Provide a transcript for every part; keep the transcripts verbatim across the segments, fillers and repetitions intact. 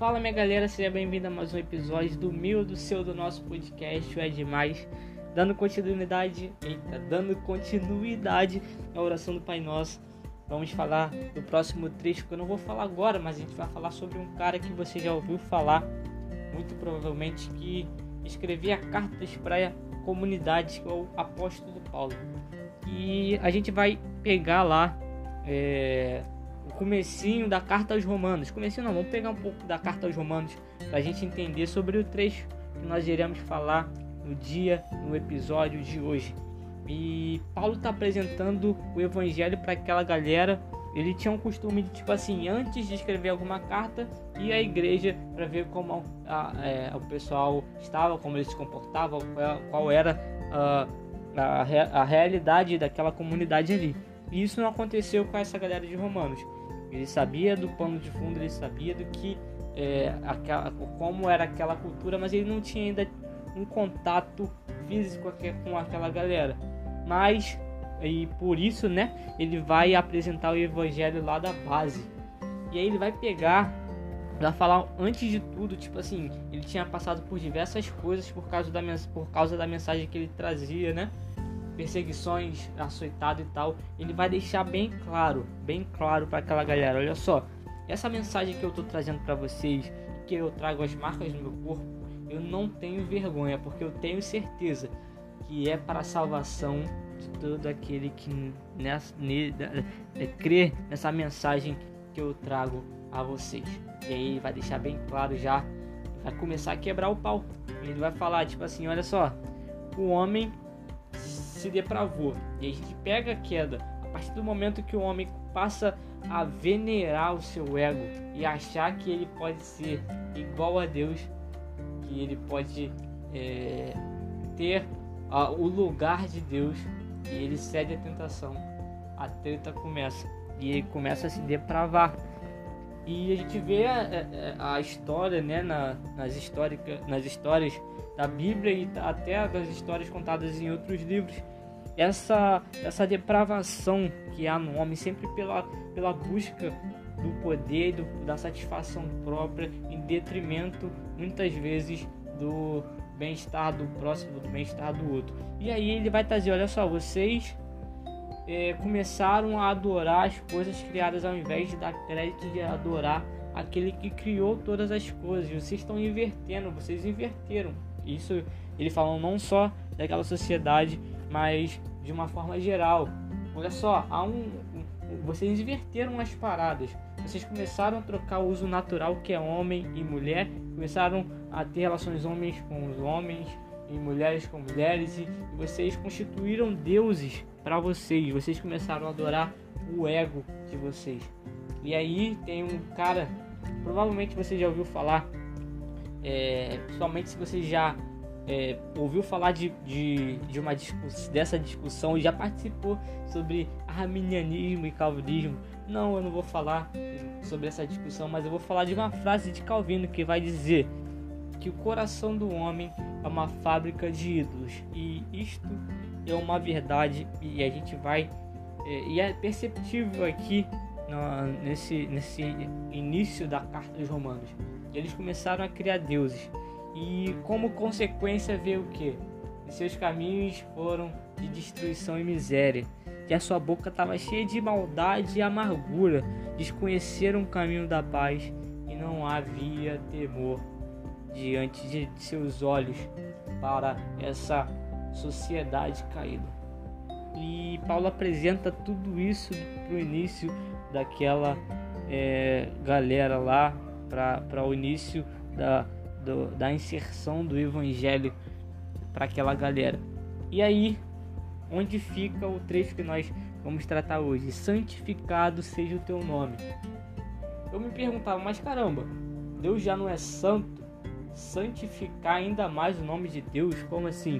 Fala minha galera, seja bem-vindo a mais um episódio do meu, do seu, do nosso podcast, o É Demais. Dando continuidade, eita, dando continuidade à oração do Pai Nosso. Vamos falar do próximo trecho, que eu não vou falar agora, mas a gente vai falar sobre um cara que você já ouviu falar, muito provavelmente, que escrevia cartas para a comunidade, que é o apóstolo Paulo. E a gente vai pegar lá é, o comecinho da carta aos Romanos. Comecinho não, vamos pegar um pouco da carta aos Romanos para a gente entender sobre o trecho que nós iremos falar no dia, no episódio de hoje. E Paulo está apresentando o evangelho para aquela galera. Ele tinha um costume de, tipo assim, antes de escrever alguma carta, ir à igreja para ver como a, a, é, o pessoal estava, como eles se comportavam, qual, qual era a, a, a realidade daquela comunidade ali. E isso não aconteceu com essa galera de Romanos. Ele sabia do pano de fundo, ele sabia do que é, aquela, como era aquela cultura, mas ele não tinha ainda um contato físico com aquela galera. Mas, e por isso, né, ele vai apresentar o evangelho lá da base. E aí ele vai pegar, vai falar antes de tudo, tipo assim, ele tinha passado por diversas coisas por causa da, por causa da mensagem que ele trazia, né? Perseguições, açoitado e tal. Ele vai deixar bem claro, bem claro para aquela galera. Olha só, essa mensagem que eu tô trazendo para vocês, que eu trago as marcas no meu corpo, eu não tenho vergonha, porque eu tenho certeza que é para a salvação de todo aquele que nessa, ne, é, crê nessa mensagem que eu trago a vocês. E aí ele vai deixar bem claro já, vai começar a quebrar o pau. Ele vai falar tipo assim, olha só, o homem se depravou. E a gente pega a queda a partir do momento que o homem passa a venerar o seu ego e achar que ele pode ser igual a Deus, que ele pode é, ter uh, o lugar de Deus, e ele cede à tentação. A treta começa e ele começa a se depravar. E a gente vê a, a, a história, né, na, nas, histórica, nas histórias da Bíblia e até das histórias contadas em outros livros, essa, essa depravação que há no homem, sempre pela, pela busca do poder, do, da satisfação própria, em detrimento, muitas vezes, do bem-estar do próximo, do bem-estar do outro. E aí ele vai trazer, olha só, vocês é, começaram a adorar as coisas criadas ao invés de dar crédito de adorar aquele que criou todas as coisas. Vocês estão invertendo, vocês inverteram. Isso ele falou não só daquela sociedade, mas de uma forma geral. Olha só, há um, um, vocês inverteram as paradas. Vocês começaram a trocar o uso natural, que é homem e mulher, começaram a ter relações homens com os homens e mulheres com mulheres, e vocês constituíram deuses para vocês. Vocês começaram a adorar o ego de vocês. E aí tem um cara, provavelmente você já ouviu falar, é, principalmente se você já é, ouviu falar de, de, de uma discuss, dessa discussão e já participou sobre arminianismo e calvinismo. Não, eu não vou falar sobre essa discussão, mas eu vou falar de uma frase de Calvino que vai dizer que o coração do homem é uma fábrica de ídolos, e isto é uma verdade, e a gente vai é, e é perceptível aqui no, nesse, nesse início da carta dos Romanos. Eles começaram a criar deuses e como consequência veio o que? Seus caminhos foram de destruição e miséria, que a sua boca estava cheia de maldade e amargura. Desconheceram o caminho da paz e não havia temor diante de seus olhos para essa sociedade caída. E Paulo apresenta tudo isso para o início daquela é, galera lá, para o início da, do, da inserção do evangelho para aquela galera. E aí, onde fica o trecho que nós vamos tratar hoje? Santificado seja o teu nome. Eu me perguntava, mas caramba, Deus já não é santo? Santificar ainda mais o nome de Deus? Como assim?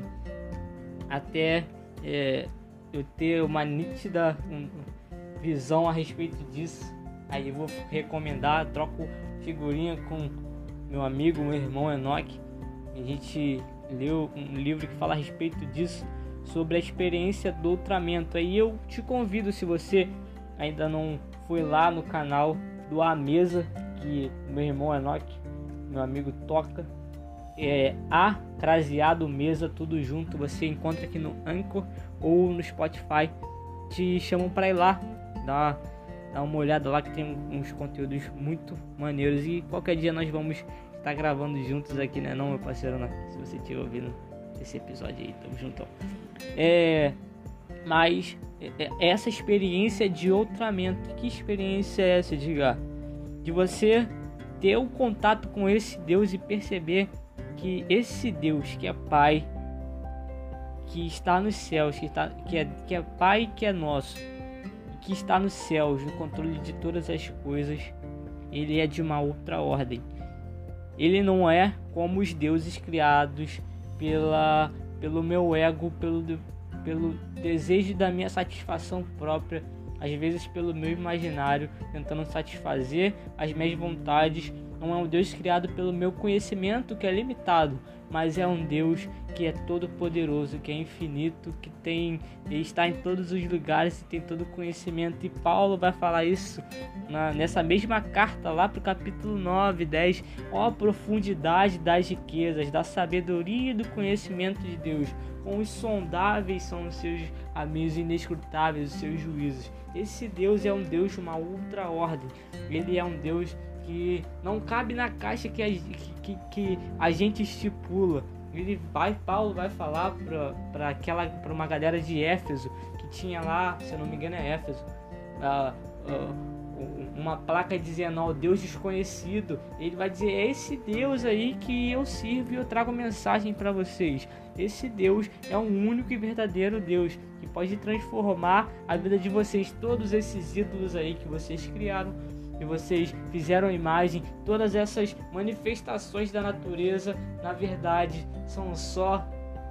Até é, eu ter uma nítida um, visão a respeito disso. Aí eu vou recomendar, troco figurinha com meu amigo, meu irmão Enoque. A gente leu um livro que fala a respeito disso, sobre a experiência do doutoramento. Aí eu te convido, se você ainda não foi lá no canal do A Mesa, que meu irmão Enoque meu amigo Toca. É A Craseado Mesa, tudo junto. Você encontra aqui no Anchor ou no Spotify. Te chamam para ir lá, dá, dá uma olhada lá que tem uns conteúdos muito maneiros. E qualquer dia nós vamos estar gravando juntos aqui, né? Não, meu parceiro, não. Se você estiver ouvindo esse episódio aí, tamo juntão. É, mas é, essa experiência de outramento, que experiência é essa, Edgar? De você ter o contato com esse Deus e perceber que esse Deus que é Pai, que está nos céus, que, está, que, é, que é Pai, que é nosso, que está nos céus, no controle de todas as coisas, ele é de uma outra ordem. Ele não é como os deuses criados pela, pelo meu ego, pelo, pelo desejo da minha satisfação própria, às vezes pelo meu imaginário, tentando satisfazer as minhas vontades. Não é um Deus criado pelo meu conhecimento, que é limitado, mas é um Deus que é todo poderoso, que é infinito, que tem, ele está em todos os lugares e tem todo o conhecimento. E Paulo vai falar isso na, nessa mesma carta, lá para o capítulo nove, dez. Ó, a profundidade das riquezas, da sabedoria e do conhecimento de Deus. Quão insondáveis são os seus caminhos, inescrutáveis os seus juízos. Esse Deus é um Deus de uma outra ordem. Ele é um Deus que não cabe na caixa que a, que, que a gente estipula. Ele vai, Paulo vai falar para aquela, para uma galera de Éfeso que tinha lá, se eu não me engano é Éfeso, uh, uh, uma placa dizendo ao Deus desconhecido. Ele vai dizer: é esse Deus aí que eu sirvo e eu trago mensagem para vocês. Esse Deus é um único e verdadeiro Deus que pode transformar a vida de vocês. Todos esses ídolos aí que vocês criaram, que vocês fizeram imagem, todas essas manifestações da natureza, na verdade, são só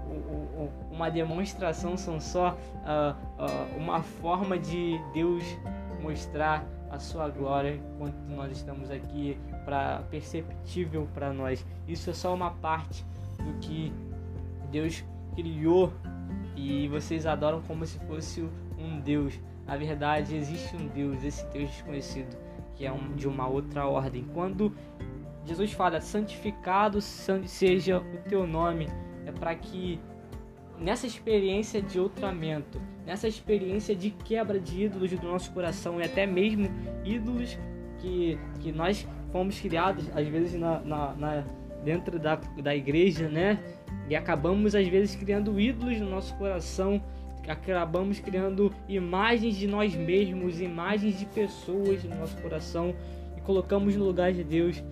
uma demonstração, são só uh, uh, uma forma de Deus mostrar a sua glória enquanto nós estamos aqui, pra, perceptível para nós. Isso é só uma parte do que Deus criou e vocês adoram como se fosse um Deus. Na verdade, existe um Deus, esse Deus desconhecido, que é um, de uma outra ordem. Quando Jesus fala: santificado seja o teu nome, é para que nessa experiência de outramento, nessa experiência de quebra de ídolos do nosso coração, e até mesmo ídolos que, que nós fomos criados, às vezes na, na, na, dentro da, da igreja, né? E acabamos às vezes criando ídolos no nosso coração, acabamos criando imagens de nós mesmos, imagens de pessoas no nosso coração e colocamos no lugar de Deus.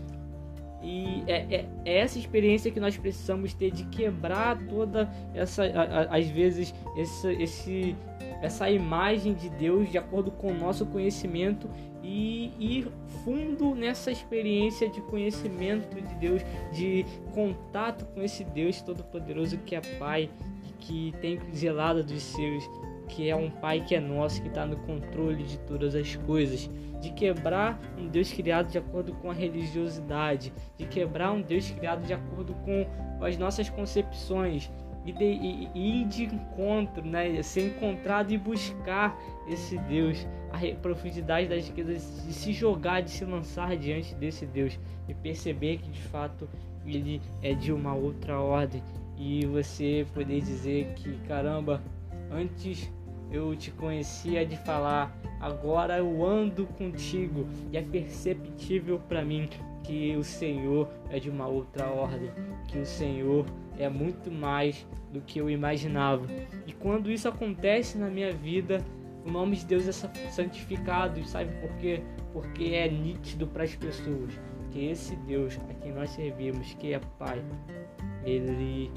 E é, é, é essa experiência que nós precisamos ter, de quebrar toda essa, a, a, às vezes, essa, esse, essa imagem de Deus de acordo com o nosso conhecimento e ir fundo nessa experiência de conhecimento de Deus, de contato com esse Deus Todo-Poderoso que é Pai, que tem zelado dos seus, que é um Pai que é nosso, que está no controle de todas as coisas. De quebrar um Deus criado de acordo com a religiosidade, de quebrar um Deus criado de acordo com as nossas concepções, e, de, e, e ir de encontro, né? Ser encontrado e buscar esse Deus, a profundidade das riquezas, de se jogar, de se lançar diante desse Deus e perceber que de fato ele é de uma outra ordem. E você poder dizer que, caramba, antes eu te conhecia de falar, agora eu ando contigo, e é perceptível para mim que o Senhor é de uma outra ordem, que o Senhor é muito mais do que eu imaginava. E quando isso acontece na minha vida, o nome de Deus é santificado. E sabe por quê? Porque é nítido para as pessoas que esse Deus a quem nós servimos, que é Pai, ele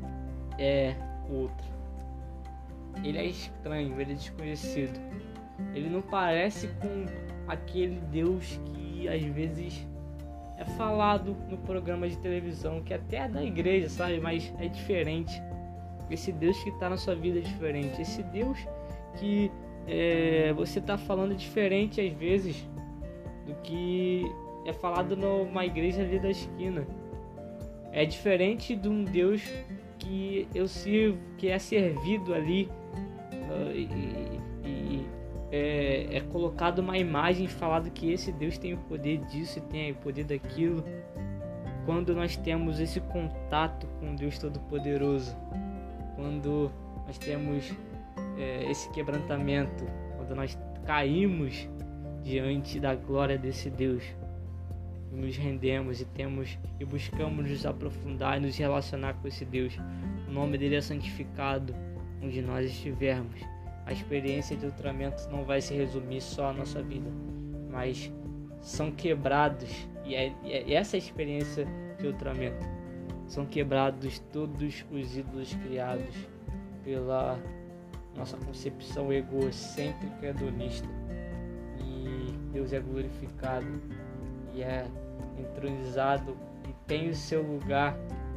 é outro. Ele é estranho, ele é desconhecido. Ele não parece com aquele Deus que às vezes é falado no programa de televisão, que até é da igreja, sabe? Mas é diferente. Esse Deus que está na sua vida é diferente. Esse Deus que é, você está falando é diferente às vezes do que é falado numa igreja ali da esquina. É diferente de um Deus que eu sirvo, que é servido ali uh, e, e é, é colocado uma imagem, falado que esse Deus tem o poder disso e tem o poder daquilo. quando nós temos esse contato com Deus Todo-Poderoso, quando nós temos é, esse quebrantamento, quando nós caímos diante da glória desse Deus, nos rendemos e temos e buscamos nos aprofundar e nos relacionar com esse Deus. O nome dele é santificado onde nós estivermos. A experiência de ultramento não vai se resumir só à nossa vida, mas são quebrados, e é, é essa experiência de ultramento, são quebrados todos os ídolos criados pela nossa concepção egocêntrica e hedonista, e Deus é glorificado e é entronizado e tem o seu lugar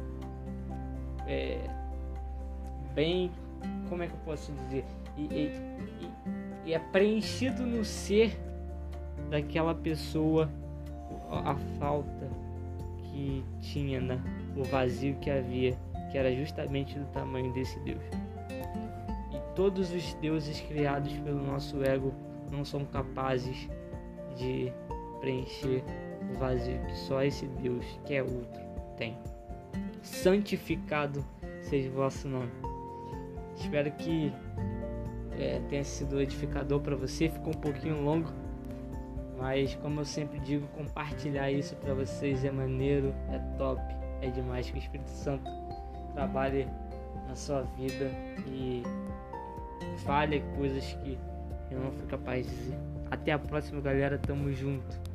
é, bem, como é que eu posso dizer, e, e, e, e é preenchido no ser daquela pessoa a falta que tinha, né? O vazio que havia, que era justamente do tamanho desse Deus. E todos os deuses criados pelo nosso ego não são capazes de preencher o vazio que só esse Deus, que é outro, tem. Santificado seja o vosso nome. Espero que é, tenha sido edificador para você. Ficou um pouquinho longo, mas como eu sempre digo, compartilhar isso para vocês é maneiro, é top, é demais. Que o Espírito Santo trabalhe na sua vida e fale coisas que eu não fui capaz de dizer. Até a próxima, galera. Tamo junto.